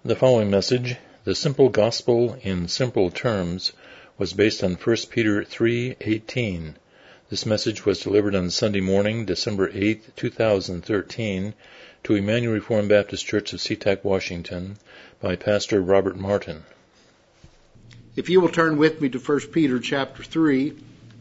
The following message, The Simple Gospel in Simple Terms, was based on 1 Peter 3:18. This message was delivered on Sunday morning, December 8, 2013, to Emmanuel Reformed Baptist Church of SeaTac, Washington, by Pastor Robert Martin. If you will turn with me to 1 Peter chapter 3.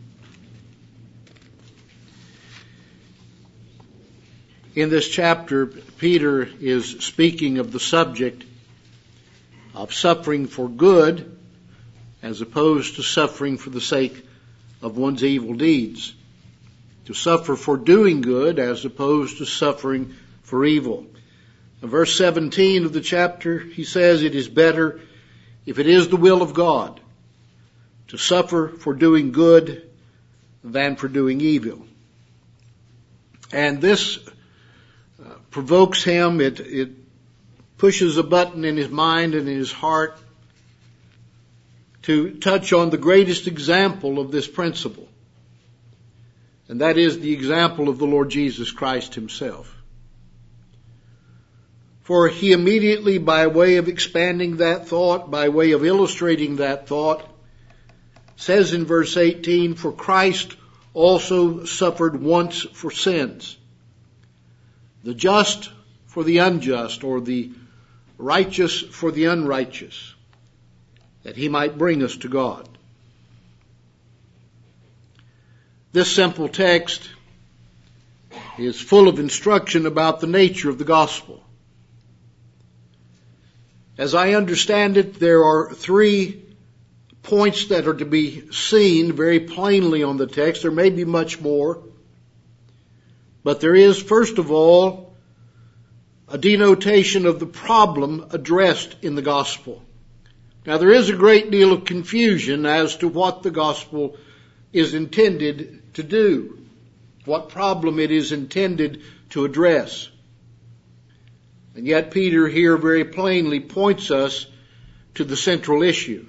In this chapter, Peter is speaking of the subject of suffering for good as opposed to suffering for the sake of one's evil deeds. To suffer for doing good as opposed to suffering for evil. In verse 17 of the chapter, he says, "It is better, if it is the will of God, to suffer for doing good than for doing evil." And this provokes him. It pushes a button in his mind and in his heart to touch on the greatest example of this principle. And that is the example of the Lord Jesus Christ himself. For he immediately, by way of expanding that thought, by way of illustrating that thought, says in verse 18, "For Christ also suffered once for sins, the just for the unjust, or the righteous for the unrighteous, that he might bring us to God." This simple text is full of instruction about the nature of the gospel. As I understand it, there are 3 points that are to be seen very plainly on the text. There may be much more, but there is, first of all, a denotation of the problem addressed in the gospel. Now, there is a great deal of confusion as to what the gospel is intended to do, what problem it is intended to address. And yet Peter here very plainly points us to the central issue.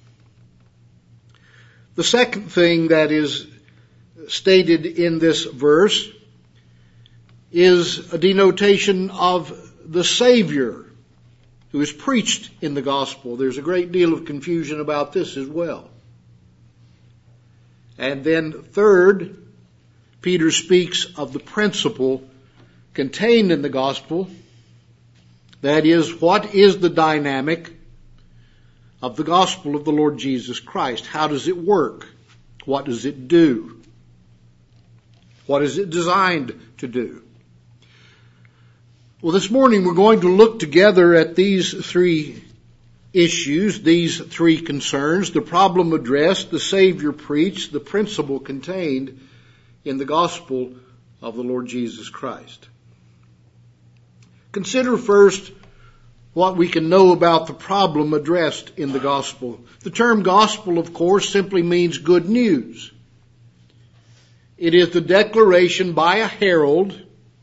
The second thing that is stated in this verse is a denotation of the Savior who is preached in the gospel. There's a great deal of confusion about this as well. And then third, Peter speaks of the principle contained in the gospel. That is, what is the dynamic of the gospel of the Lord Jesus Christ? How does it work? What does it do? What is it designed to do? Well, this morning we're going to look together at these 3 issues, these 3 concerns: the problem addressed, the Savior preached, the principle contained in the gospel of the Lord Jesus Christ. Consider first what we can know about the problem addressed in the gospel. The term gospel, of course, simply means good news. It is the declaration by a herald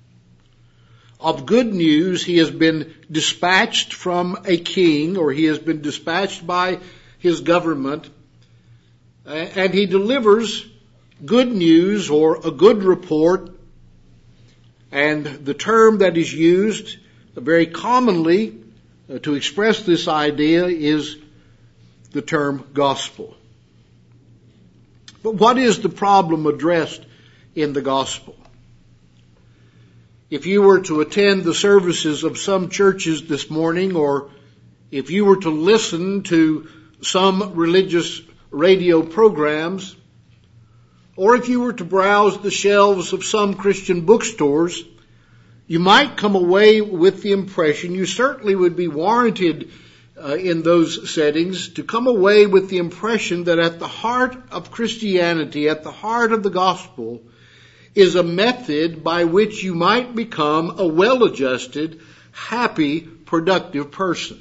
of good news. He has been dispatched from a king, or he has been dispatched by his government, and he delivers good news or a good report. And the term that is used very commonly to express this idea is the term gospel. But what is the problem addressed in the gospel? If you were to attend the services of some churches this morning, or if you were to listen to some religious radio programs, or if you were to browse the shelves of some Christian bookstores, you might come away with the impression, you certainly would be warranted in those settings, to come away with the impression that at the heart of Christianity, at the heart of the gospel, is a method by which you might become a well-adjusted, happy, productive person.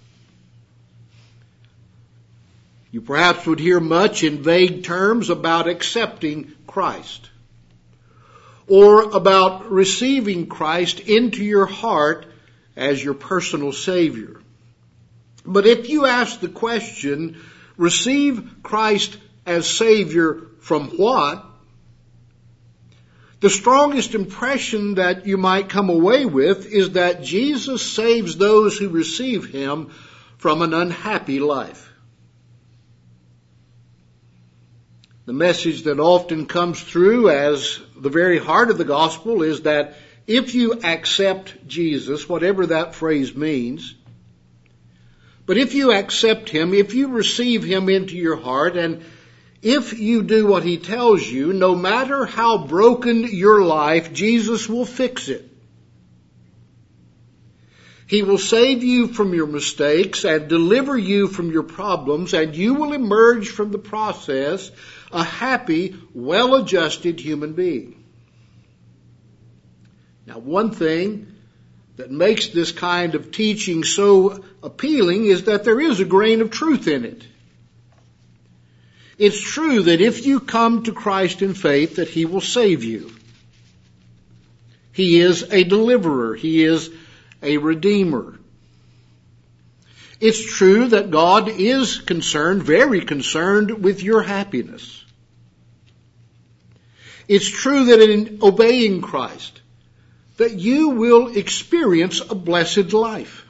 You perhaps would hear much in vague terms about accepting Christ, or about receiving Christ into your heart as your personal Savior. But if you ask the question, receive Christ as Savior from what? The strongest impression that you might come away with is that Jesus saves those who receive Him from an unhappy life. The message that often comes through as the very heart of the gospel is that if you accept Jesus, whatever that phrase means, but if you accept Him, if you receive Him into your heart, and if you do what He tells you, no matter how broken your life, Jesus will fix it. He will save you from your mistakes and deliver you from your problems, and you will emerge from the process a happy, well-adjusted human being. Now, one thing that makes this kind of teaching so appealing is that there is a grain of truth in it. It's true that if you come to Christ in faith, that He will save you. He is a deliverer. He is a redeemer. It's true that God is concerned, very concerned, with your happiness. It's true that in obeying Christ, that you will experience a blessed life.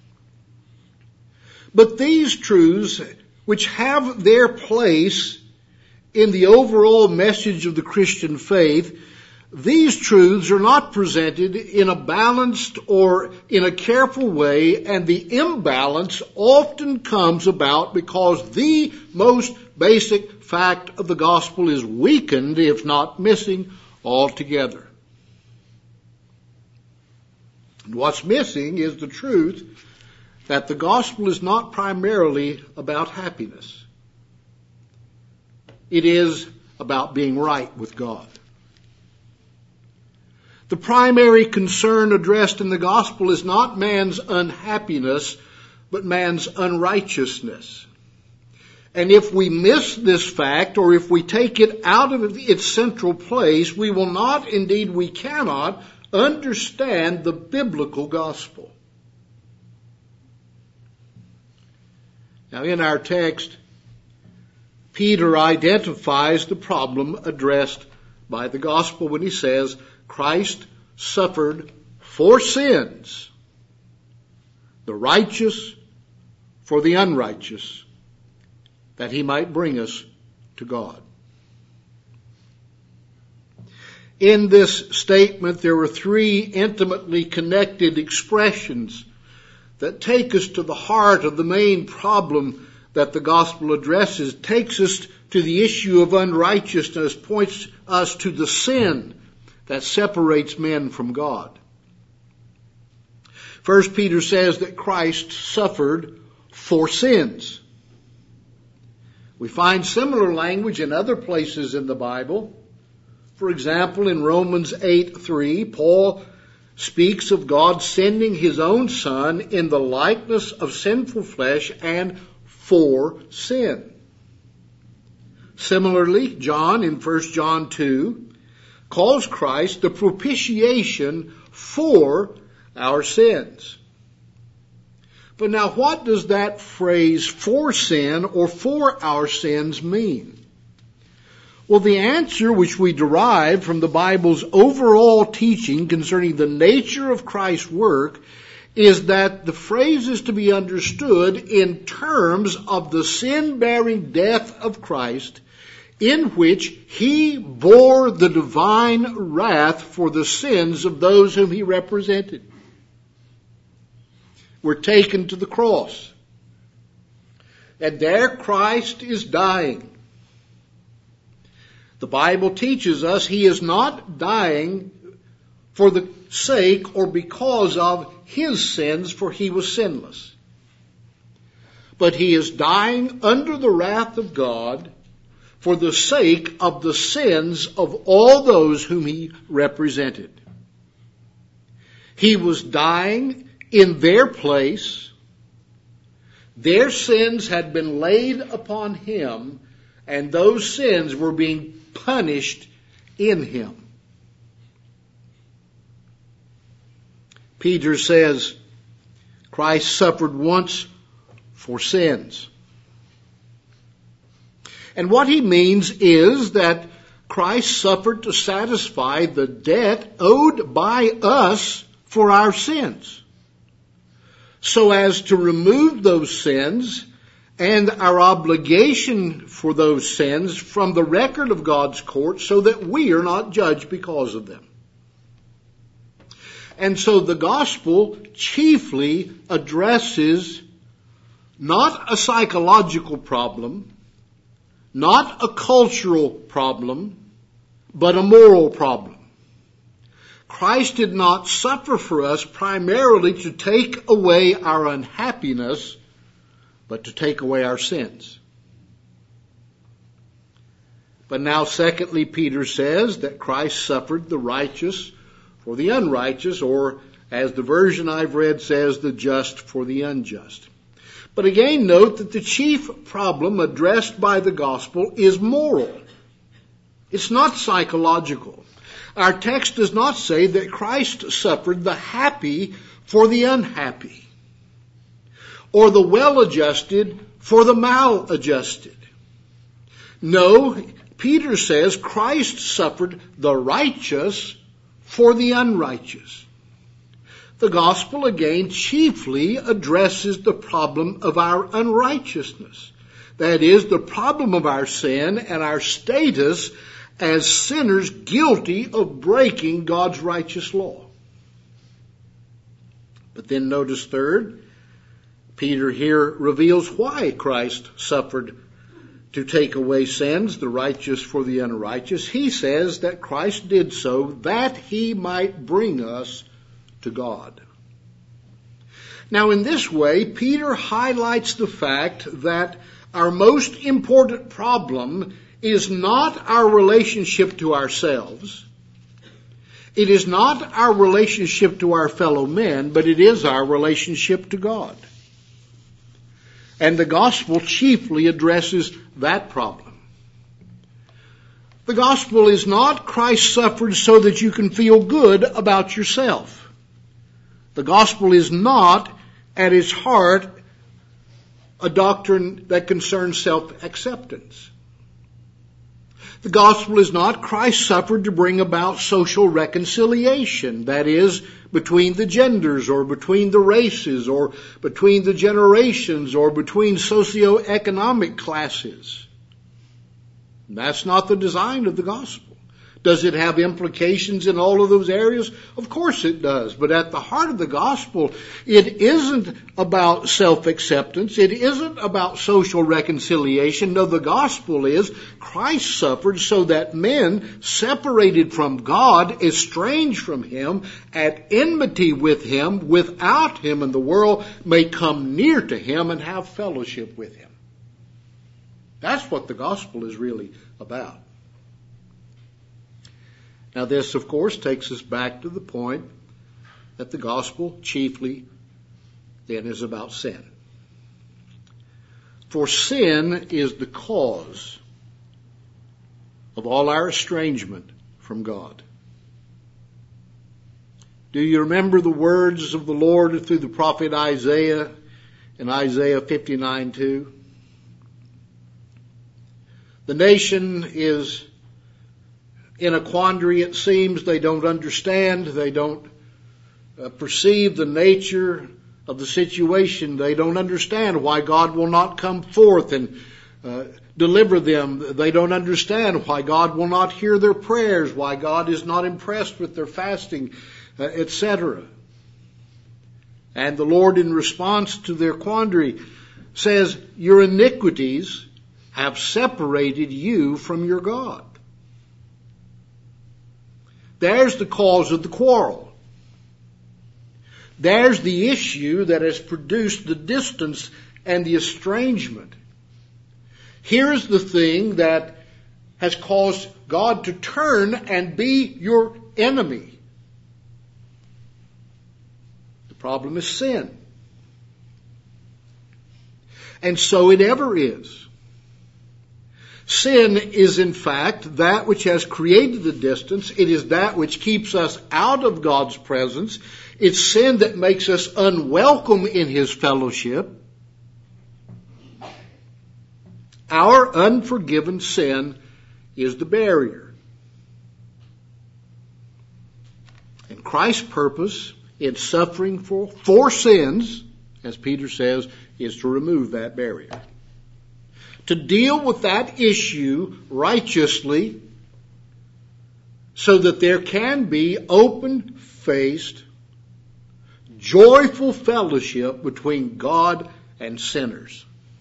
But these truths, which have their place in the overall message of the Christian faith, these truths are not presented in a balanced or in a careful way, and the imbalance often comes about because the most basic fact of the gospel is weakened, if not missing altogether. And what's missing is the truth that the gospel is not primarily about happiness. It is about being right with God. The primary concern addressed in the gospel is not man's unhappiness, but man's unrighteousness. And if we miss this fact, or if we take it out of its central place, we will not, indeed we cannot, understand the biblical gospel. Now, in our text, Peter identifies the problem addressed by the gospel when he says, Christ suffered for sins, the righteous for the unrighteous, that He might bring us to God. In this statement, there are three intimately connected expressions that take us to the heart of the main problem that the gospel addresses, takes us to the issue of unrighteousness, points us to the sin that separates men from God. First, Peter says that Christ suffered for sins. We find similar language in other places in the Bible. For example, in Romans 8:3, Paul speaks of God sending His own Son in the likeness of sinful flesh and for sin. Similarly, John in 1 John 2 calls Christ the propitiation for our sins. But now, what does that phrase for sin or for our sins mean? Well, the answer which we derive from the Bible's overall teaching concerning the nature of Christ's work is that the phrase is to be understood in terms of the sin-bearing death of Christ, in which He bore the divine wrath for the sins of those whom He represented. We're taken to the cross, and there Christ is dying. The Bible teaches us He is not dying for the sake or because of His sins, for He was sinless. But He is dying under the wrath of God for the sake of the sins of all those whom He represented. He was dying in their place. Their sins had been laid upon Him, and those sins were being punished in Him. Peter says Christ suffered once for sins. And what he means is that Christ suffered to satisfy the debt owed by us for our sins, so as to remove those sins and our obligation for those sins from the record of God's court, so that we are not judged because of them. And so the gospel chiefly addresses not a psychological problem, not a cultural problem, but a moral problem. Christ did not suffer for us primarily to take away our unhappiness, but to take away our sins. But now, secondly, Peter says that Christ suffered the righteous for the unrighteous, or as the version I've read says, the just for the unjust. But again, note that the chief problem addressed by the gospel is moral. It's not psychological. Our text does not say that Christ suffered the happy for the unhappy, or the well-adjusted for the maladjusted. No, Peter says Christ suffered the righteous for the unrighteous. The gospel again chiefly addresses the problem of our unrighteousness. That is, the problem of our sin and our status as sinners guilty of breaking God's righteous law. But then notice third, Peter here reveals why Christ suffered to take away sins, the righteous for the unrighteous. He says that Christ did so that he might bring us to God. Now, in this way, Peter highlights the fact that our most important problem is not our relationship to ourselves. It is not our relationship to our fellow men, but it is our relationship to God. And the gospel chiefly addresses that problem. The gospel is not Christ suffered so that you can feel good about yourself. The gospel is not, at its heart, a doctrine that concerns self-acceptance. The gospel is not Christ suffered to bring about social reconciliation, that is, between the genders, or between the races, or between the generations, or between socioeconomic classes. That's not the design of the gospel. Does it have implications in all of those areas? Of course it does. But at the heart of the gospel, it isn't about self-acceptance. It isn't about social reconciliation. No, the gospel is Christ suffered so that men separated from God, estranged from Him, at enmity with Him, without Him in the world, may come near to Him and have fellowship with Him. That's what the gospel is really about. Now this, of course, takes us back to the point that the gospel chiefly then is about sin. For sin is the cause of all our estrangement from God. Do you remember the words of the Lord through the prophet Isaiah in Isaiah 59:2? The nation is in a quandary, it seems. They don't understand. They don't perceive the nature of the situation. They don't understand why God will not come forth and deliver them. They don't understand why God will not hear their prayers, why God is not impressed with their fasting, etc. And the Lord, in response to their quandary, says, your iniquities have separated you from your God. There's the cause of the quarrel. There's the issue that has produced the distance and the estrangement. Here's the thing that has caused God to turn and be your enemy. The problem is sin. And so it ever is. Sin is, in fact, that which has created the distance. It is that which keeps us out of God's presence. It's sin that makes us unwelcome in His fellowship. Our unforgiven sin is the barrier. Christ's purpose in suffering for sins, as Peter says, is to remove that barrier. To deal with that issue righteously so that there can be open-faced, joyful fellowship between God and sinners.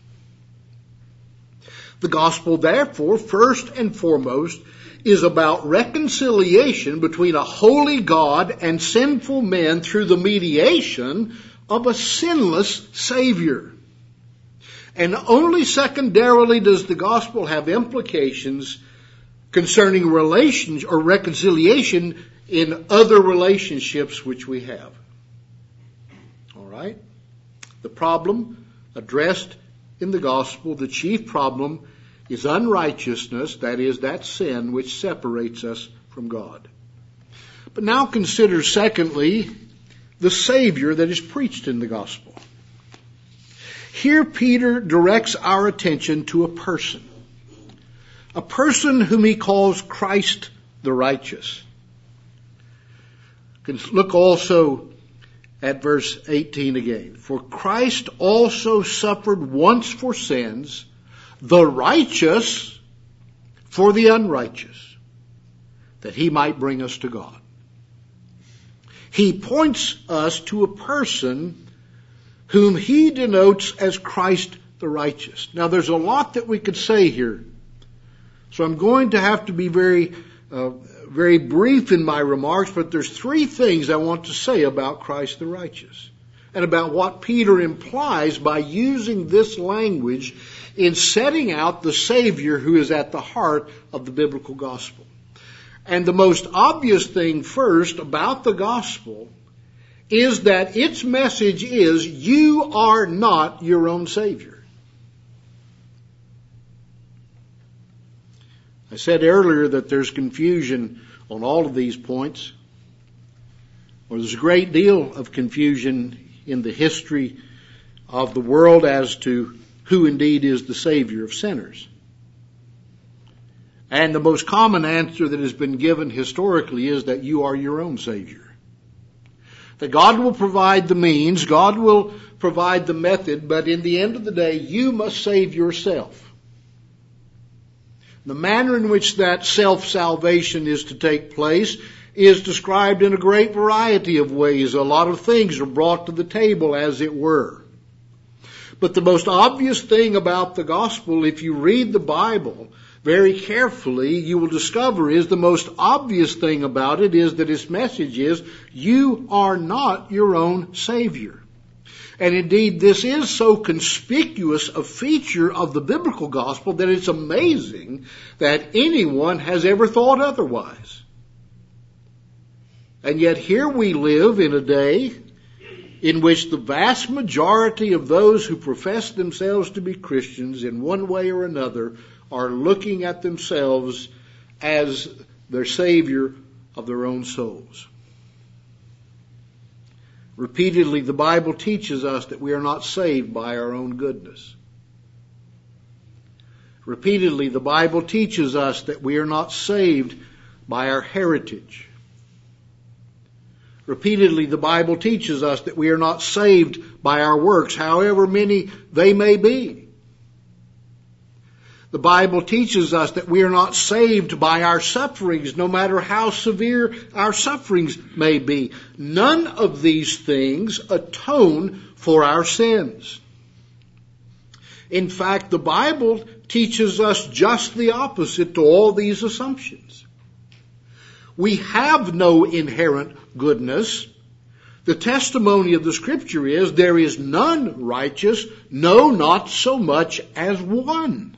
The gospel, therefore, first and foremost, is about reconciliation between a holy God and sinful men through the mediation of a sinless Savior. And only secondarily does the gospel have implications concerning relations or reconciliation in other relationships which we have. All right? The problem addressed in the gospel, the chief problem, is unrighteousness, that is, that sin which separates us from God. But now consider, secondly, the Savior that is preached in the gospel. Here Peter directs our attention to a person whom he calls Christ the righteous. Look also at verse 18 again. For Christ also suffered once for sins, the righteous for the unrighteous, that he might bring us to God. He points us to a person whom he denotes as Christ the righteous. Now there's a lot that we could say here, so I'm going to have to be very brief in my remarks, but there's three things I want to say about Christ the righteous and about what Peter implies by using this language in setting out the Savior who is at the heart of the biblical gospel. And the most obvious thing first about the gospel is that its message is, you are not your own Savior. I said earlier that there's confusion on all of these points. Well, there's a great deal of confusion in the history of the world as to who indeed is the Savior of sinners. And the most common answer that has been given historically is that you are your own Savior. That God will provide the means, God will provide the method, but in the end of the day, you must save yourself. The manner in which that self-salvation is to take place is described in a great variety of ways. A lot of things are brought to the table, as it were. But the most obvious thing about the gospel, if you read the Bible very carefully, you will discover is the most obvious thing about it is that its message is, you are not your own Savior. And indeed, this is so conspicuous a feature of the biblical gospel that it's amazing that anyone has ever thought otherwise. And yet here we live in a day in which the vast majority of those who profess themselves to be Christians in one way or another are looking at themselves as their Savior of their own souls. Repeatedly, the Bible teaches us that we are not saved by our own goodness. Repeatedly, the Bible teaches us that we are not saved by our heritage. Repeatedly, the Bible teaches us that we are not saved by our works, however many they may be. The Bible teaches us that we are not saved by our sufferings, no matter how severe our sufferings may be. None of these things atone for our sins. In fact, the Bible teaches us just the opposite to all these assumptions. We have no inherent goodness. The testimony of the Scripture is there is none righteous, no, not so much as one.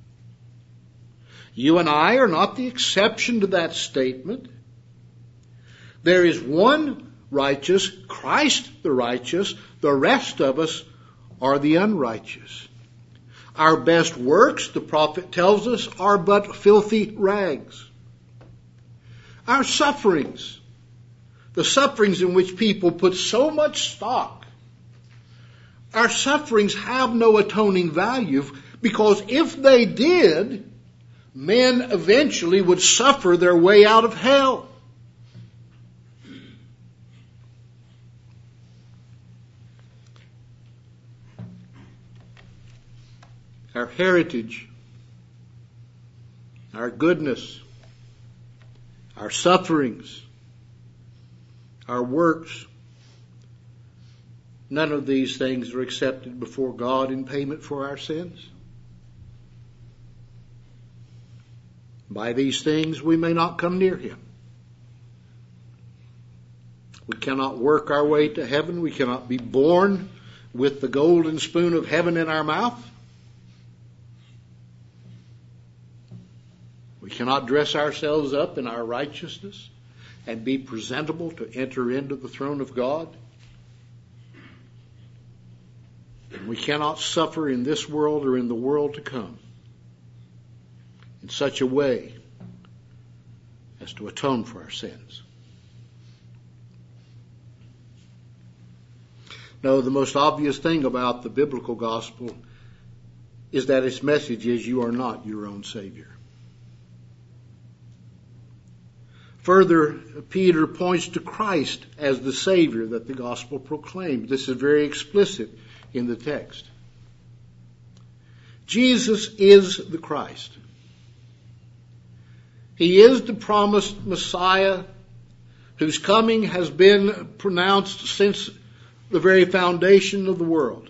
You and I are not the exception to that statement. There is one righteous, Christ the righteous. The rest of us are the unrighteous. Our best works, the prophet tells us, are but filthy rags. Our sufferings, the sufferings in which people put so much stock, our sufferings have no atoning value, because if they did, men eventually would suffer their way out of hell. our heritage, our goodness, our sufferings, our works. None of these things are accepted before God in payment for our sins. By these things we may not come near Him. We cannot work our way to heaven. We cannot be born with the golden spoon of heaven in our mouth. We cannot dress ourselves up in our righteousness and be presentable to enter into the throne of God. And we cannot suffer in this world or in the world to come in such a way as to atone for our sins. No, the most obvious thing about the biblical gospel is that its message is you are not your own Savior. Further, Peter points to Christ as the Savior that the gospel proclaims. This is very explicit in the text. Jesus is the Christ. He is the promised Messiah whose coming has been pronounced since the very foundation of the world.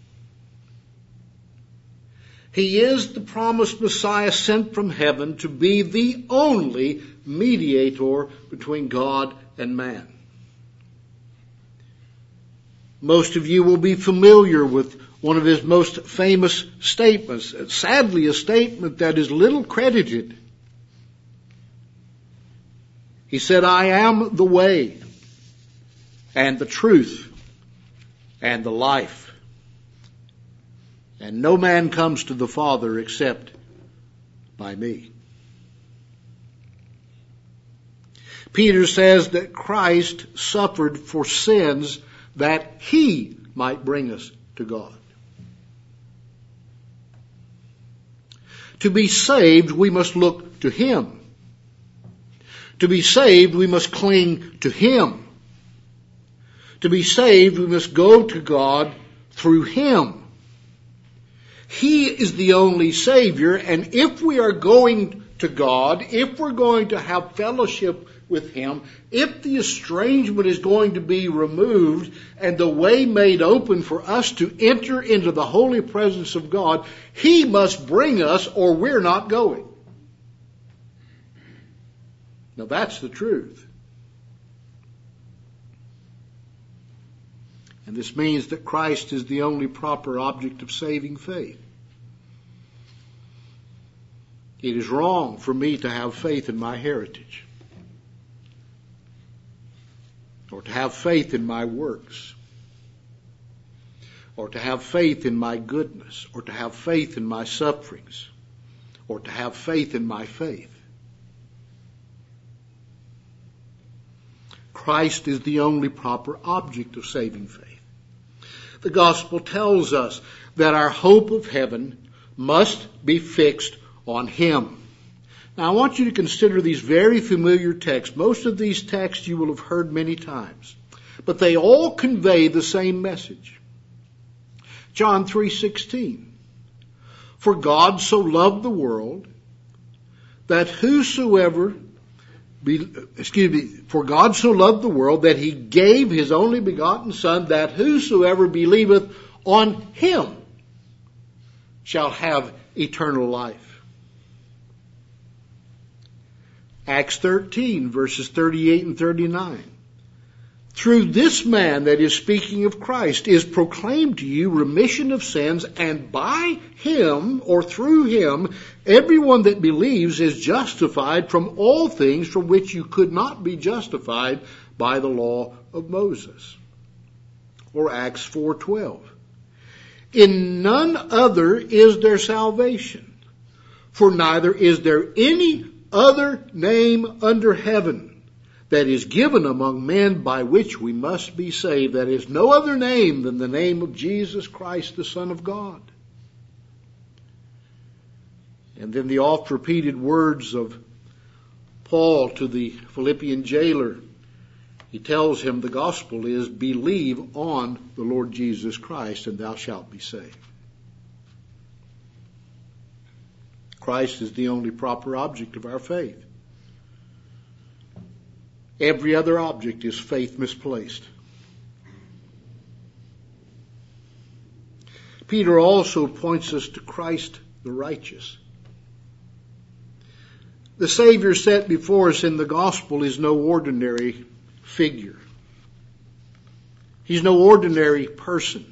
He is the promised Messiah sent from heaven to be the only mediator between God and man. Most of you will be familiar with one of his most famous statements, sadly a statement that is little credited. He said, I am the way and the truth and the life. And no man comes to the Father except by me. Peter says that Christ suffered for sins that He might bring us to God. To be saved, we must look to Him. To be saved, we must cling to Him. To be saved, we must go to God through Him. He is the only Savior, and if we are going to God, if we're going to have fellowship with Him, if the estrangement is going to be removed and the way made open for us to enter into the holy presence of God, He must bring us or we're not going. Now that's the truth. And this means that Christ is the only proper object of saving faith. It is wrong for me to have faith in my heritage, or to have faith in my works, or to have faith in my goodness, or to have faith in my sufferings, or to have faith in my faith. Christ is the only proper object of saving faith. The gospel tells us that our hope of heaven must be fixed on Him. Now I want you to consider these very familiar texts. Most of these texts you will have heard many times, but they all convey the same message. John 3:16. For God so loved the world that for God so loved the world that He gave His only begotten Son, that whosoever believeth on Him shall have eternal life. Acts 13, verses 38 and 39. Through this man, that is speaking of Christ, is proclaimed to you remission of sins, and by Him, or through Him, everyone that believes is justified from all things from which you could not be justified by the law of Moses. Or Acts 4:12. In none other is there salvation, for neither is there any other name under heaven that is given among men by which we must be saved. There is no other name than the name of Jesus Christ, the Son of God. And then the oft-repeated words of Paul to the Philippian jailer. He tells him the gospel is, believe on the Lord Jesus Christ and thou shalt be saved. Christ is the only proper object of our faith. Every other object is faith misplaced. Peter also points us to Christ the righteous. The Savior set before us in the gospel is no ordinary figure. He's no ordinary person.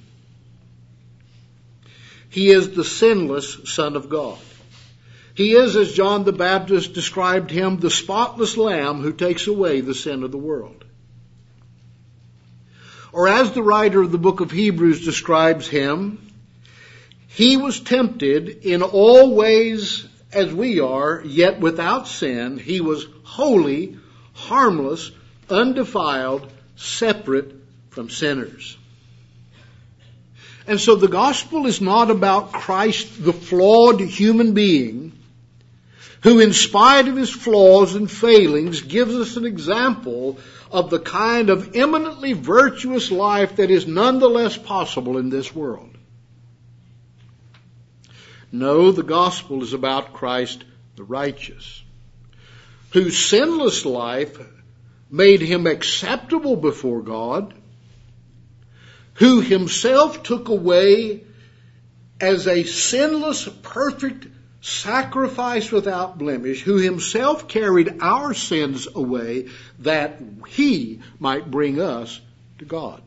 He is the sinless Son of God. He is, as John the Baptist described him, the spotless Lamb who takes away the sin of the world. Or as the writer of the book of Hebrews describes him, he was tempted in all ways as we are, yet without sin. He was holy, harmless, undefiled, separate from sinners. And so the gospel is not about Christ, the flawed human being, who in spite of his flaws and failings gives us an example of the kind of eminently virtuous life that is nonetheless possible in this world. No, the gospel is about Christ the righteous, whose sinless life made him acceptable before God, who himself took away as a sinless, perfect sacrifice without blemish, who himself carried our sins away that he might bring us to God.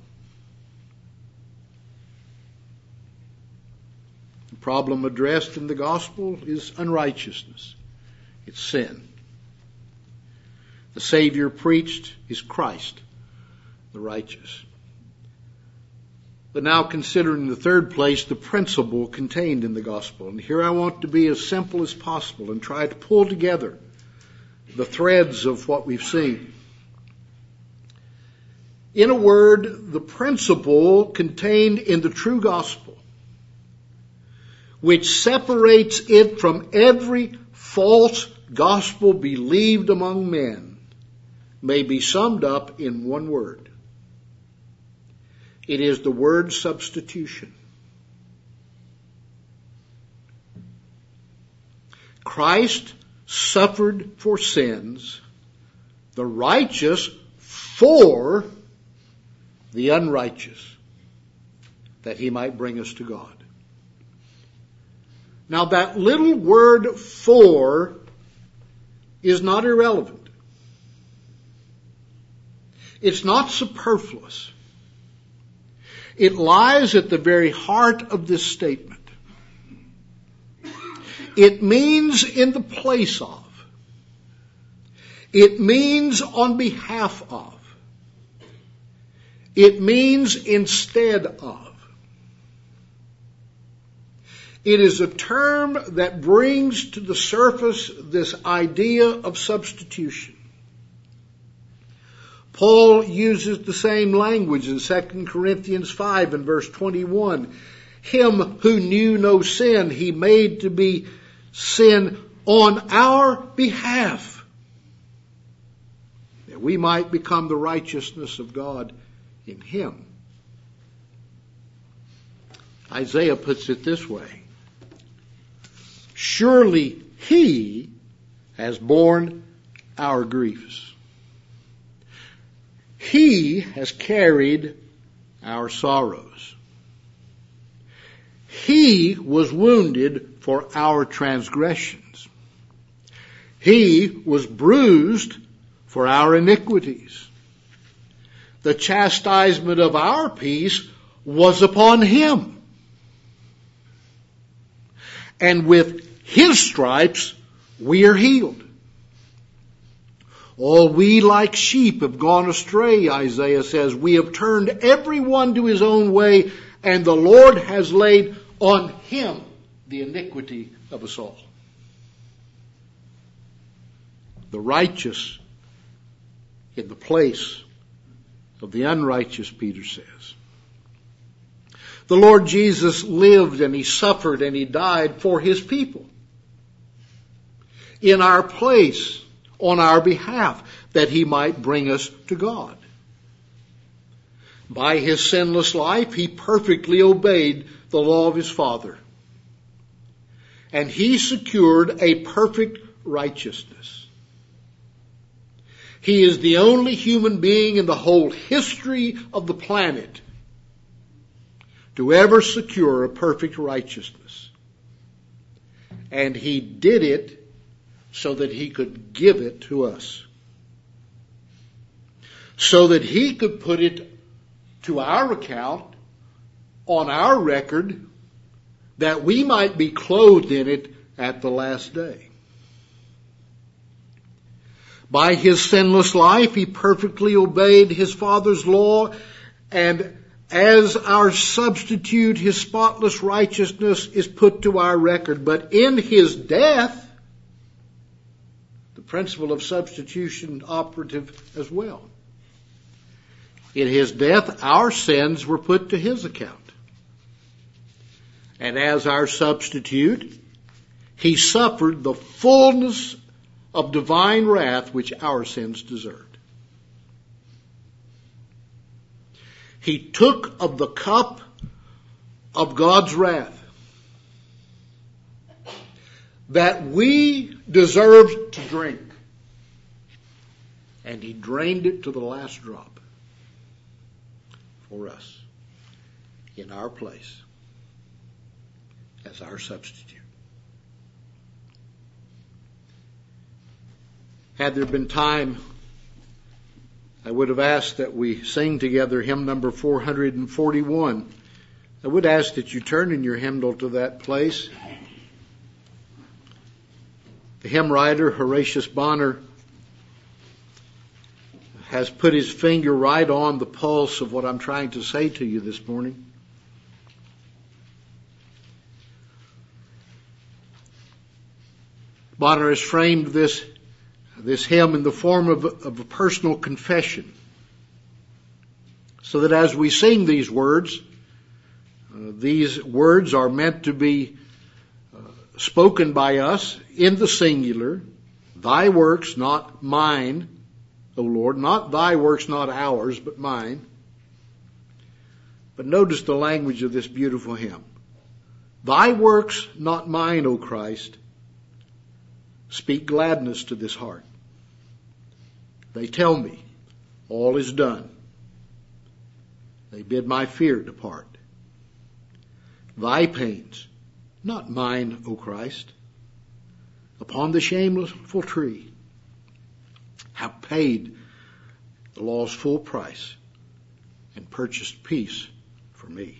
The problem addressed in the gospel is unrighteousness. It's sin. The Savior preached is Christ, the righteous. But now considering the third place, the principle contained in the gospel. And here I want to be as simple as possible and try to pull together the threads of what we've seen. In a word, the principle contained in the true gospel, which separates it from every false gospel believed among men, may be summed up in one word. It is the word substitution. Christ suffered for sins, the righteous for the unrighteous, that he might bring us to God. Now that little word for is not irrelevant. It's not superfluous. It lies at the very heart of this statement. It means in the place of. It means on behalf of. It means instead of. It is a term that brings to the surface this idea of substitution. Paul uses the same language in 2 Corinthians 5 and verse 21. Him who knew no sin, he made to be sin on our behalf, that we might become the righteousness of God in him. Isaiah puts it this way. Surely he has borne our griefs. He has carried our sorrows. He was wounded for our transgressions. He was bruised for our iniquities. The chastisement of our peace was upon him. And with his stripes we are healed. All we like sheep have gone astray, Isaiah says. We have turned every one to his own way, and the Lord has laid on him the iniquity of us all. The righteous in the place of the unrighteous, Peter says. The Lord Jesus lived and he suffered and he died for his people. In our place, on our behalf, that he might bring us to God. By his sinless life, he perfectly obeyed the law of his Father. and he secured a perfect righteousness. He is the only human being in the whole history of the planet to ever secure a perfect righteousness. And he did it so that he could give it to us. So that he could put it to our account, on our record, that we might be clothed in it at the last day. By his sinless life, he perfectly obeyed his Father's law, and as our substitute, his spotless righteousness is put to our record. But in his death, the principle of substitution operative as well. In his death, our sins were put to his account. And as our substitute, he suffered the fullness of divine wrath which our sins deserved. He took of the cup of God's wrath that we deserved to drink, and he drained it to the last drop for us in our place as our substitute. Had there been time, I would have asked that we sing together hymn number 441. I would ask that you turn in your hymnal to that place. The hymn writer, Horatius Bonner, has put his finger right on the pulse of what I'm trying to say to you this morning. Bonner has framed this hymn in the form of a personal confession, so that as we sing these words are meant to be spoken by us in the singular. Thy works, not mine, O Lord, not thy works, not ours, but mine. But notice the language of this beautiful hymn. Thy works, not mine, O Christ, speak gladness to this heart. They tell me all is done. They bid my fear depart. Thy pains, not mine, O Christ, upon the shameful tree have paid the law's full price and purchased peace for me.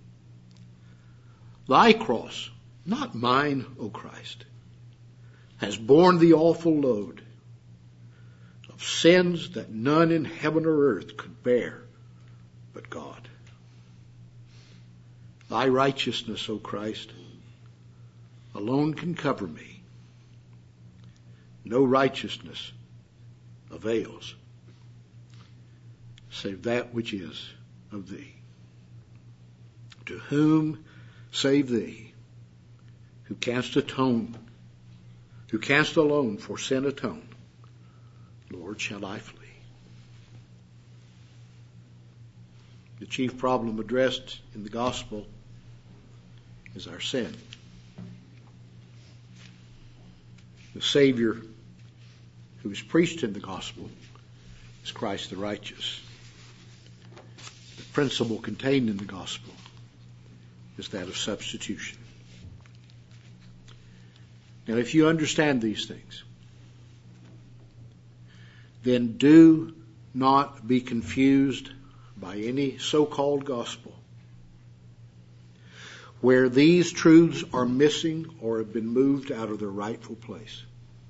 Thy cross, not mine, O Christ, has borne the awful load of sins that none in heaven or earth could bear but God. Thy righteousness, O Christ, alone can cover me. No righteousness avails save that which is of thee. To whom save thee, who canst alone for sin atone, Lord, shall I flee. The chief problem addressed in the gospel is our sin. The Savior who is preached in the gospel is Christ the righteous. The principle contained in the gospel is that of substitution. Now, if you understand these things, then do not be confused by any so-called gospel where these truths are missing or have been moved out of their rightful place.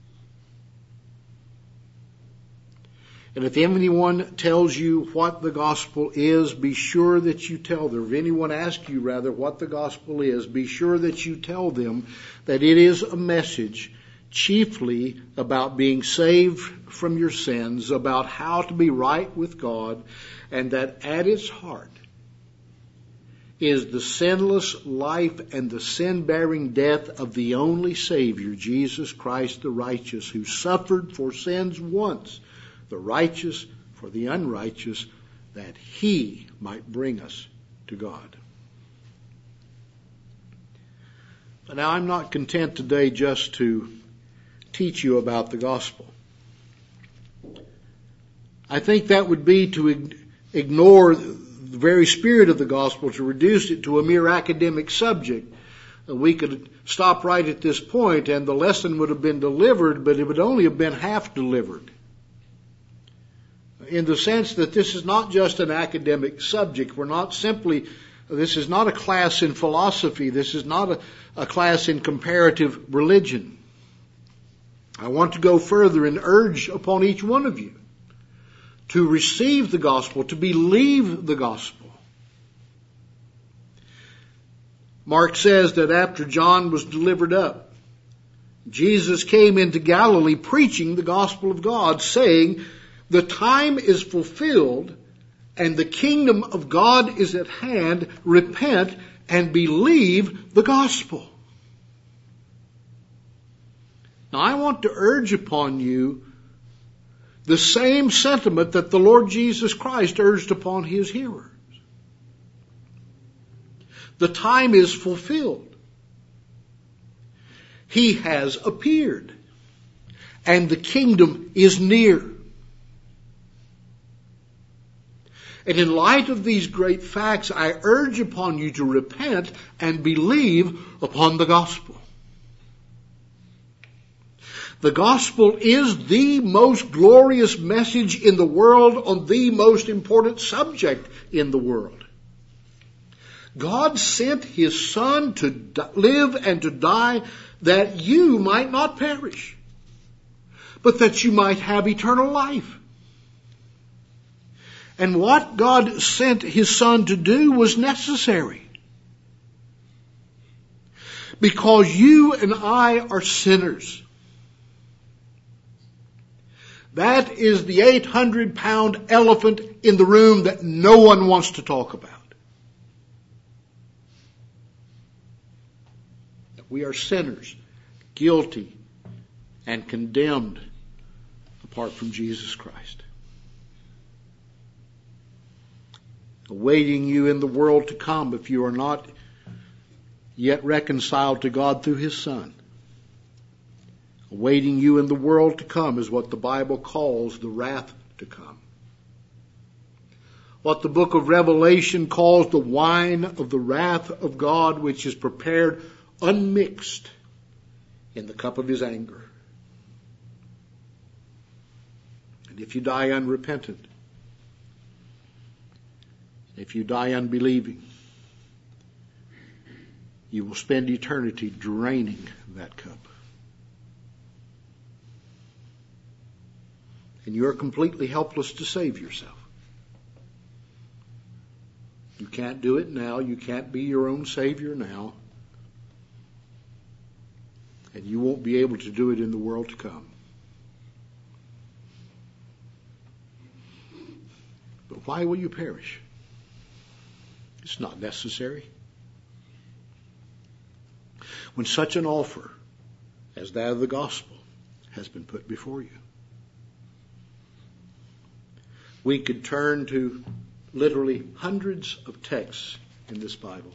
And if anyone tells you what the gospel is, be sure that you tell them. If anyone asks you, rather, what the gospel is, be sure that you tell them that it is a message chiefly about being saved from your sins, about how to be right with God, and that at its heart is the sinless life and the sin-bearing death of the only Savior, Jesus Christ the righteous, who suffered for sins once, the righteous for the unrighteous, that he might bring us to God. Now, I'm not content today just to teach you about the gospel. I think that would be to ignore the very spirit of the gospel, to reduce it to a mere academic subject. We could stop right at this point and the lesson would have been delivered, but it would only have been half delivered. In the sense that this is not just an academic subject. This is not a class in philosophy. This is not a class in comparative religion. I want to go further and urge upon each one of you to receive the gospel, to believe the gospel. Mark says that after John was delivered up, Jesus came into Galilee preaching the gospel of God, saying, "The time is fulfilled and the kingdom of God is at hand. Repent and believe the gospel." Now I want to urge upon you the same sentiment that the Lord Jesus Christ urged upon his hearers. The time is fulfilled. He has appeared, and the kingdom is near. And in light of these great facts, I urge upon you to repent and believe upon the gospel. The gospel is the most glorious message in the world on the most important subject in the world. God sent his Son to live and to die that you might not perish, but that you might have eternal life. And what God sent his Son to do was necessary. Because you and I are sinners. That is the 800-pound elephant in the room that no one wants to talk about. We are sinners, guilty, and condemned apart from Jesus Christ. Awaiting you in the world to come if you are not yet reconciled to God through his Son. Awaiting you in the world to come is what the Bible calls the wrath to come. What the book of Revelation calls the wine of the wrath of God, which is prepared unmixed in the cup of his anger. And if you die unrepentant, if you die unbelieving, you will spend eternity draining that cup. And you are completely helpless to save yourself. You can't do it now. You can't be your own Savior now. And you won't be able to do it in the world to come. But why will you perish? It's not necessary. When such an offer as that of the gospel has been put before you. We could turn to literally hundreds of texts in this Bible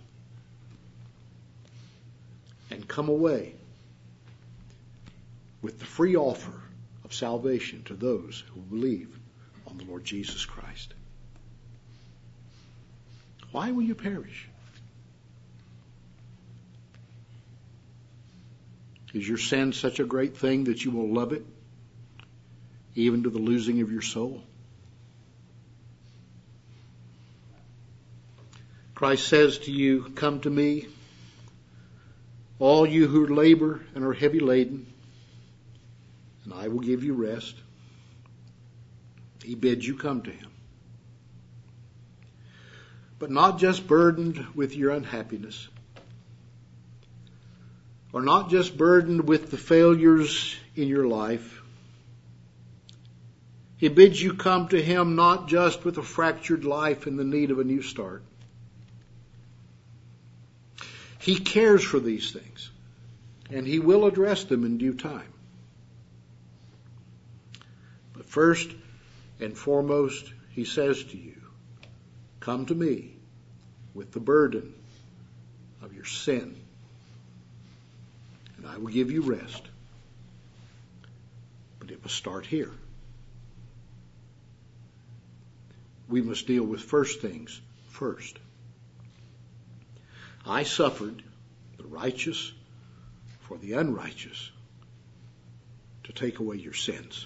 and come away with the free offer of salvation to those who believe on the Lord Jesus Christ. Why will you perish? Is your sin such a great thing that you will love it, even to the losing of your soul? Christ says to you, "Come to me, all you who labor and are heavy laden, and I will give you rest." He bids you come to him. But not just burdened with your unhappiness, or not just burdened with the failures in your life. He bids you come to him not just with a fractured life in the need of a new start. He cares for these things, and he will address them in due time. But first and foremost, he says to you, "Come to me with the burden of your sin. and I will give you rest. But it must start here. We must deal with first things first. I suffered, the righteous for the unrighteous, to take away your sins.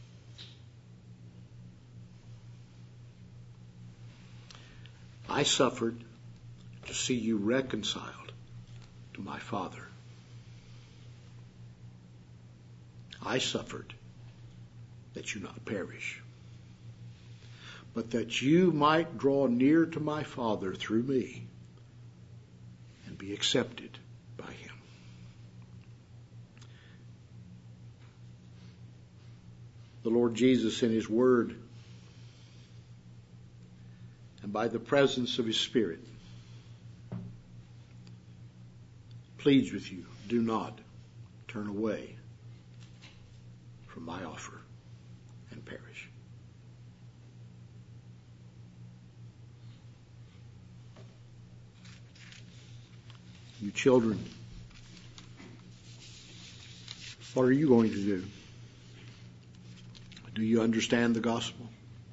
I suffered to see you reconciled to my Father. I suffered that you not perish, but that you might draw near to my Father through me and be accepted by him. The Lord Jesus in his word and by the presence of his Spirit pleads with you, do not turn away from my offer and perish. You children, what are you going to do? Do you understand the gospel?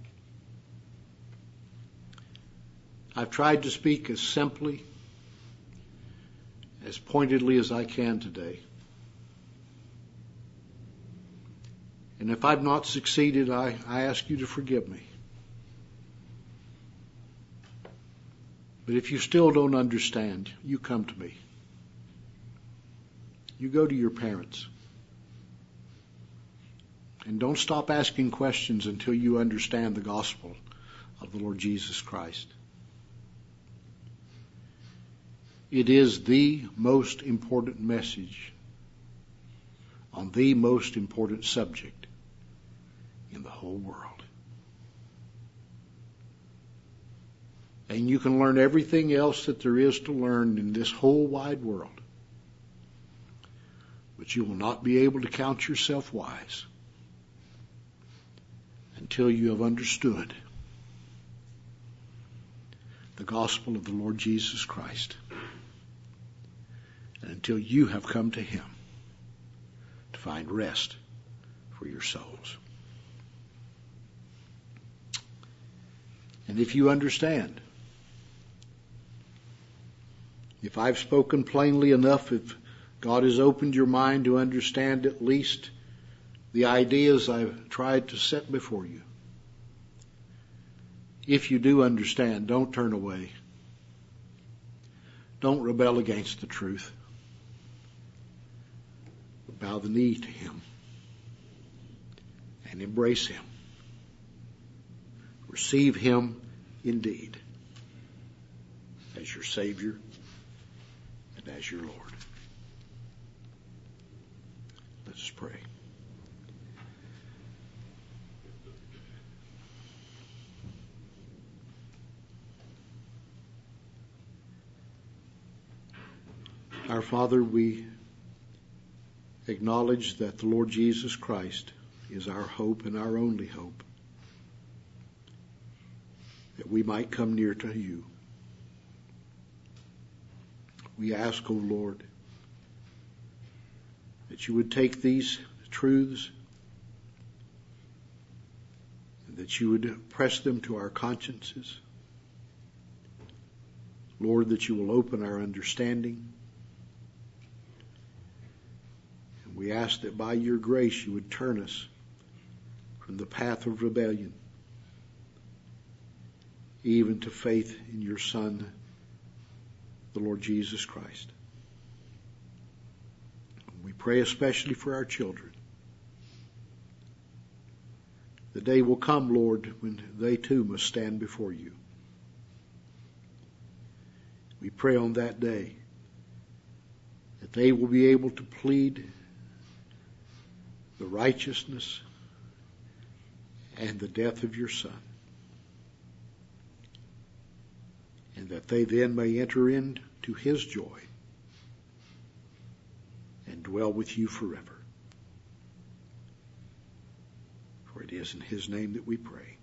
I've tried to speak as simply, as pointedly as I can today. And if I've not succeeded, I ask you to forgive me. But if you still don't understand, you come to me. You go to your parents. And don't stop asking questions until you understand the gospel of the Lord Jesus Christ. It is the most important message on the most important subject in the whole world. And you can learn everything else that there is to learn in this whole wide world. But you will not be able to count yourself wise until you have understood the gospel of the Lord Jesus Christ, and until you have come to him to find rest for your souls. And if you understand, if I've spoken plainly enough, if God has opened your mind to understand at least the ideas I've tried to set before you, if you do understand, don't turn away. Don't rebel against the truth. But bow the knee to him and embrace him. Receive him indeed as your Savior and as your Lord. Let us pray. Our Father, we acknowledge that the Lord Jesus Christ is our hope and our only hope, that we might come near to you. We ask, O Lord, that you would take these truths and that you would press them to our consciences. Lord, that you will open our understanding. And we ask that by your grace you would turn us from the path of rebellion even to faith in your Son, the Lord Jesus Christ. We pray especially for our children. The day will come, Lord, when they too must stand before you. We pray on that day that they will be able to plead the righteousness and the death of your Son, and that they then may enter into his joy and dwell with you forever. For it is in his name that we pray.